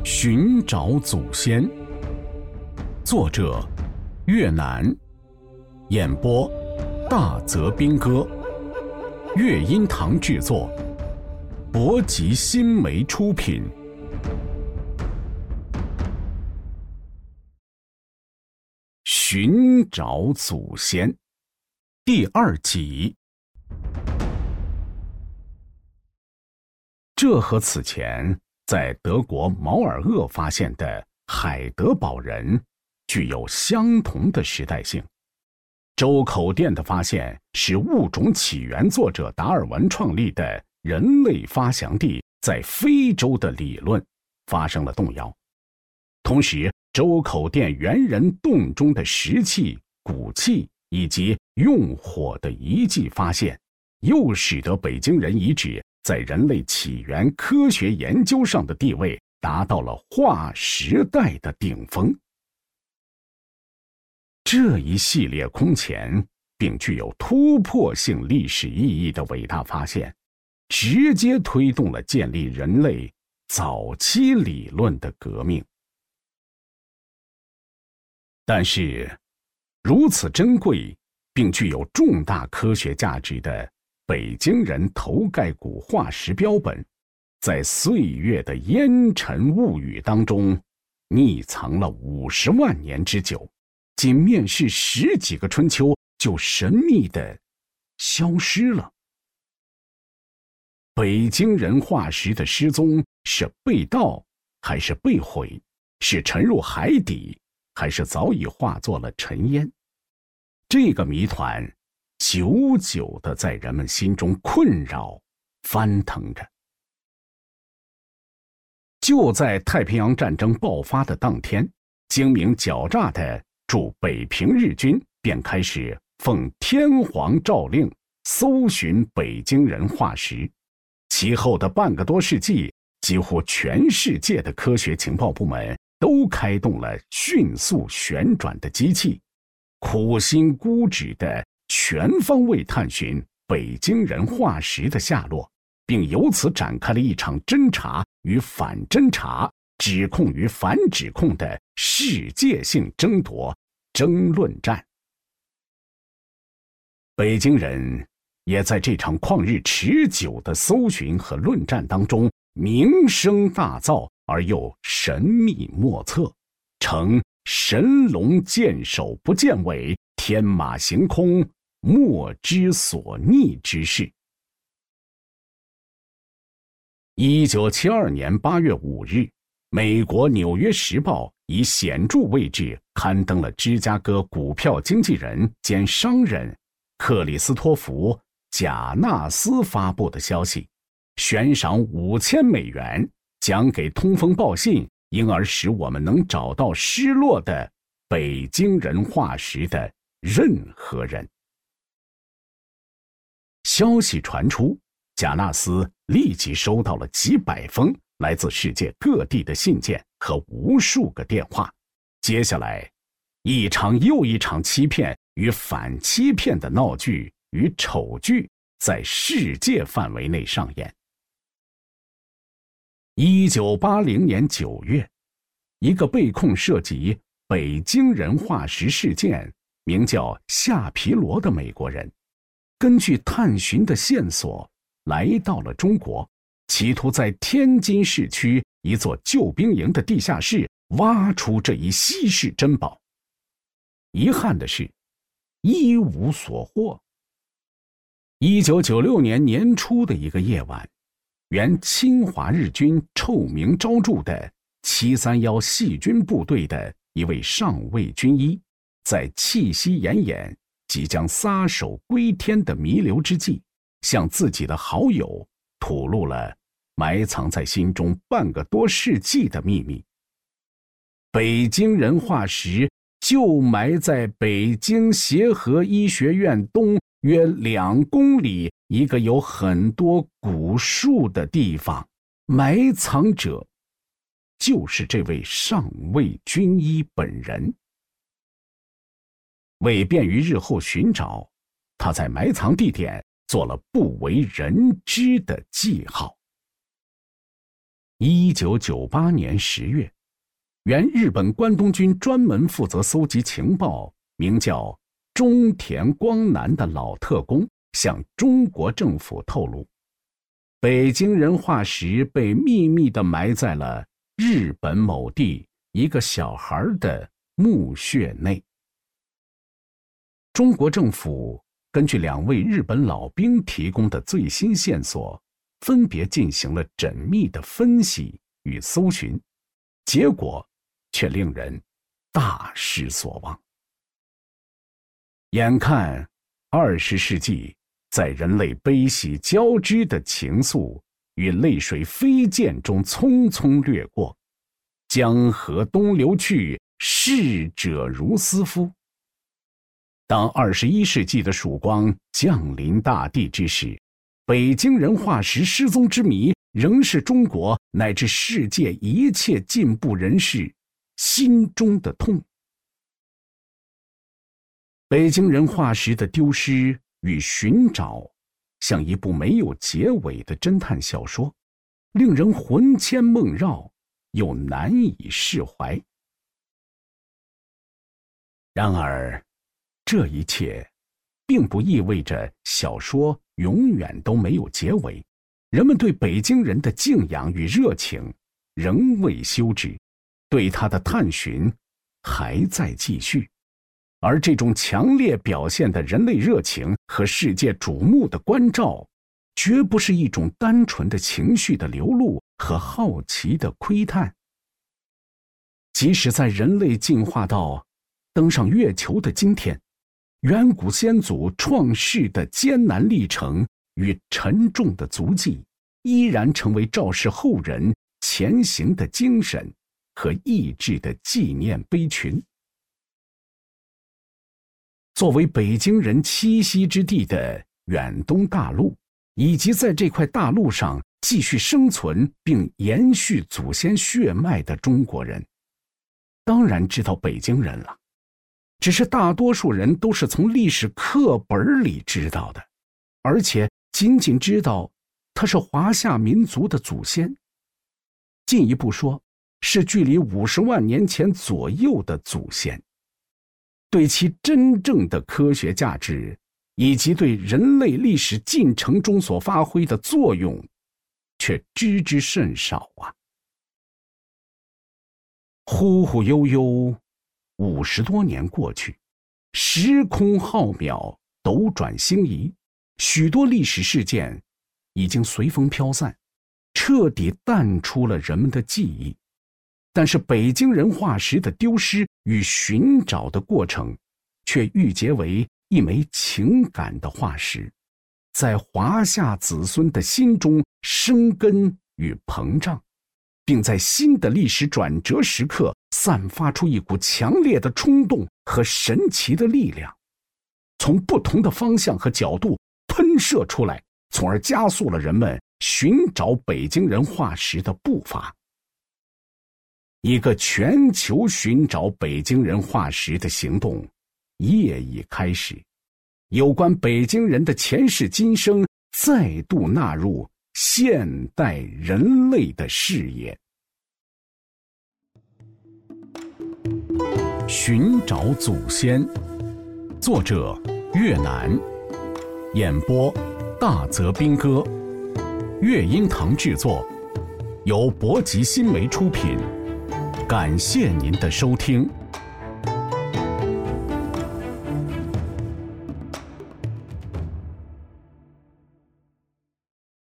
寻找祖先，作者越南，演播大泽兵哥，乐音堂制作，博吉新媒出品。寻找祖先第2集。这和此前在德国毛尔厄发现的海德堡人具有相同的时代性。周口店的发现使物种起源作者达尔文创立的人类发祥地在非洲的理论发生了动摇。同时，周口店猿人洞中的石器、骨器以及用火的遗迹发现，又使得北京人遗址在人类起源科学研究上的地位达到了划时代的顶峰。这一系列空前并具有突破性历史意义的伟大发现，直接推动了建立人类早期理论的革命。但是，如此珍贵并具有重大科学价值的北京人头盖骨化石标本，在岁月的烟尘雾雨当中匿藏了50万年之久，仅面世10几个春秋就神秘地消失了。北京人化石的失踪是被盗还是被毁？是沉入海底还是早已化作了尘烟？这个谜团久久地在人们心中困扰翻腾着。就在太平洋战争爆发的当天，精明狡诈的驻北平日军便开始奉天皇诏令搜寻北京人化石。其后的半个多世纪，几乎全世界的科学情报部门都开动了迅速旋转的机器，苦心孤诣地全方位探寻北京人化石的下落，并由此展开了一场侦查与反侦查、指控与反指控的世界性争夺争论战。北京人也在这场旷日持久的搜寻和论战当中名声大噪，而又神秘莫测，成神龙见首不见尾，天马行空，莫知所匿之势。1972年8月5日，美国《纽约时报》以显著位置刊登了芝加哥股票经纪人兼商人克里斯托弗·贾纳斯发布的消息，悬赏5000美元，奖给通风报信，因而使我们能找到失落的北京人化石的任何人。消息传出，贾纳斯立即收到了几百封来自世界各地的信件和无数个电话。接下来，一场又一场欺骗与反欺骗的闹剧与丑剧在世界范围内上演。1980年9月，一个被控涉及北京人化石事件，名叫夏皮罗的美国人，根据探寻的线索来到了中国，企图在天津市区一座救兵营的地下室挖出这一稀世珍宝。遗憾的是，一无所获。1996年年初的一个夜晚，原侵华日军臭名昭著的731细菌部队的一位上尉军医，在气息奄奄、即将撒手归天的弥留之际，向自己的好友吐露了埋藏在心中半个多世纪的秘密。北京人化石就埋在北京协和医学院东约2公里一个有很多古树的地方，埋藏者就是这位上尉军医本人。为便于日后寻找，他在埋藏地点做了不为人知的记号。 1998年10月，原日本关东军专门负责搜集情报，名叫中田光南的老特工向中国政府透露，北京人化石被秘密地埋在了日本某地一个小孩的墓穴内。中国政府根据2位日本老兵提供的最新线索，分别进行了缜密的分析与搜寻，结果却令人大失所望。眼看20世纪在人类悲喜交织的情愫与泪水飞溅中匆匆掠过，江河东流去，逝者如斯夫。当21世纪的曙光降临大地之时，北京人化石失踪之谜仍是中国乃至世界一切进步人士心中的痛。北京人化石的丢失与寻找，像一部没有结尾的侦探小说，令人魂牵梦绕，又难以释怀。然而，这一切并不意味着小说永远都没有结尾，人们对北京人的敬仰与热情仍未休止，对他的探寻还在继续。而这种强烈表现的人类热情和世界瞩目的关照，绝不是一种单纯的情绪的流露和好奇的窥探。即使在人类进化到登上月球的今天，远古先祖创世的艰难历程与沉重的足迹，依然成为昭示后人前行的精神和意志的纪念碑群。作为北京人栖息之地的远东大陆，以及在这块大陆上继续生存并延续祖先血脉的中国人，当然知道北京人了，只是大多数人都是从历史课本里知道的，而且仅仅知道他是华夏民族的祖先，进一步说，是距离50万年前左右的祖先。对其真正的科学价值以及对人类历史进程中所发挥的作用，却知之甚少啊！忽忽悠悠50多年过去，时空浩渺，斗转星移，许多历史事件已经随风飘散，彻底淡出了人们的记忆。但是北京人化石的丢失与寻找的过程，却郁结为一枚情感的化石，在华夏子孙的心中生根与膨胀，并在新的历史转折时刻散发出一股强烈的冲动和神奇的力量，从不同的方向和角度喷射出来，从而加速了人们寻找北京人化石的步伐。一个全球寻找北京人化石的行动业已开始，有关北京人的前世今生再度纳入现代人类的视野。寻找祖先，作者越南，演播大泽兵哥，乐音堂制作，由博吉新媒出品。感谢您的收听。